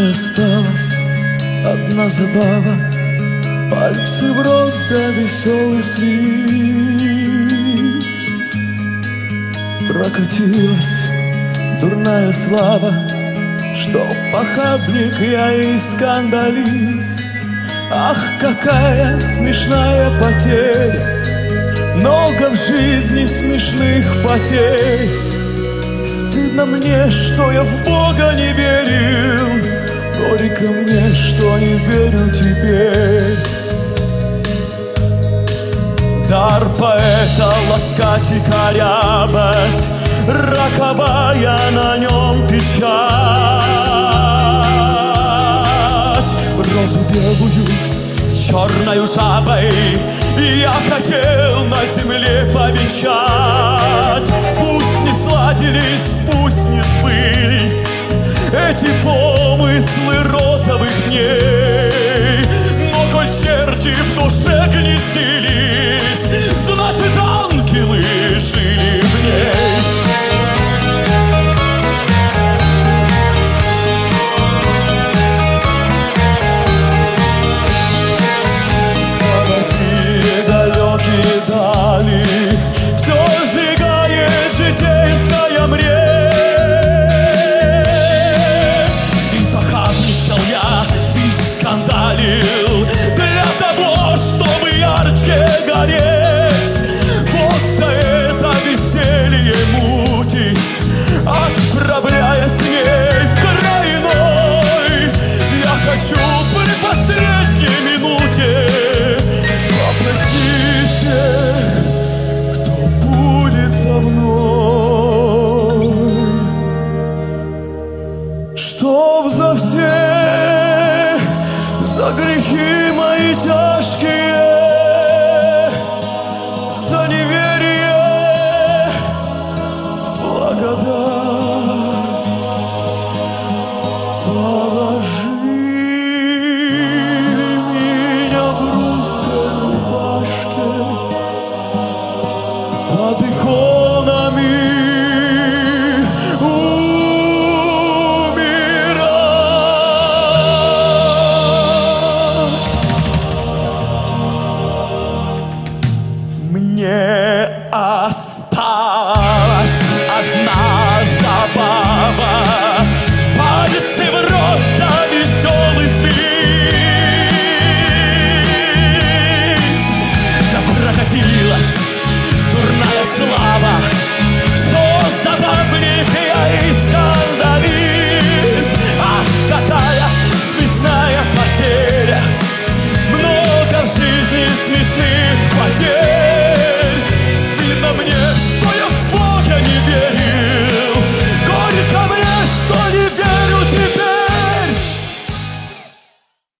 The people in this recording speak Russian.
мне осталась одна забава, пальцы в рот да веселый свист. Прокатилась дурная слава, что похабник я и скандалист. Ах, какая смешная потеря, много в жизни смешных потерь. Стыдно мне, что я в Бога не верил, горько мне, что не верю теперь. Дар поэта ласкать и корябать, роковая на нем печать. Розу белую с черною жабой я хотел на земле повенчать. Пусть не сладились, пусть не сбылись эти помыслы розовых дней, но коль черти в душе гнездились, значит, ангелы жили в ней. Все сжигает житейская мреть. И похабничал я, и скандалил для того, чтобы ярче гореть. Вот за это веселье мути, отправляя с ней в край иной, я хочу при последней минуте попросить тех, кто будет со мной, чтоб за все, за грехи мои тяжкие, за неверие в благодать положили меня в русской рубашке под иконами умирать. Мне